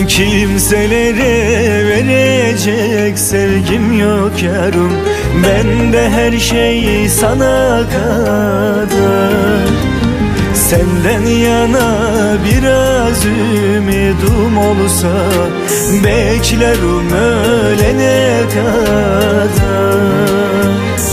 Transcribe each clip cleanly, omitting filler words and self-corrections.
Kimselere verecek sevgim yok yarım, bende her şey sana kadar. Senden yana biraz ümidum olsa, beklerim ölene kadar.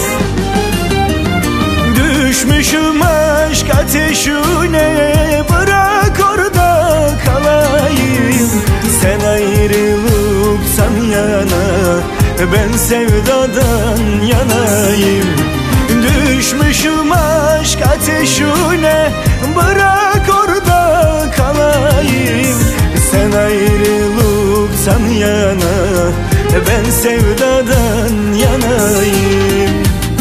Düşmüşüm aşk ateşine, bırak orada kalayım. Sen ayrılıksan yana, ben sevdadan yanayım. Düşmüşüm aşk ateşine, bırak orada kalayım. Sen ayrılıksan yana, ben sevdadan yanayım.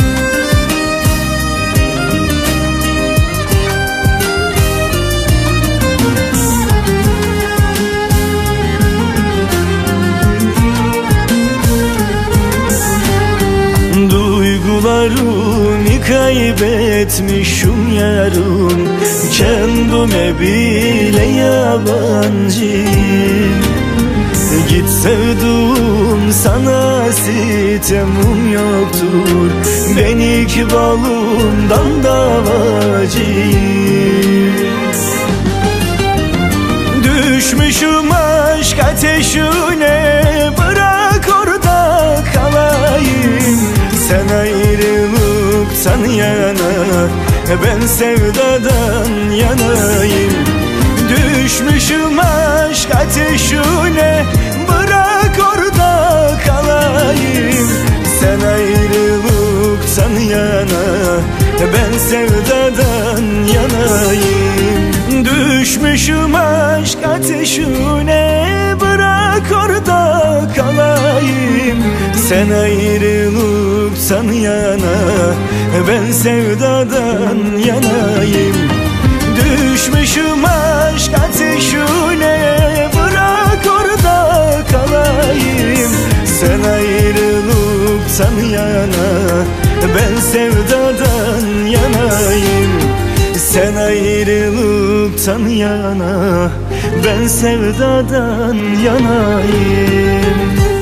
Duygularımı kaybetmişim yarım, kendime bile yabancıyım. Git sevduğum, sana sitemim yoktur, ben ikbalımdan davacıyım. Düşmüşüm aşk ateşine, bırak orada kalayım. Sen ayrılıksan yana, ben sevdadan yanayım. Düşmüşüm aşk ateşine, bırak orada kalayım. Sen ayrılıksan yana, ben sevdadan yanayım. Düşmüşüm aşk ateşine, bırak orada kalayım. Sen ayrılıksan yana, ben sevdadan yanayım. Düşmüşüm aşk ateşine, bırak orada kalayım. Sen ayrılıksan yana, ben sevdadan yanayım. Sen ayrılıksan yana, ben sevdadan yanayım.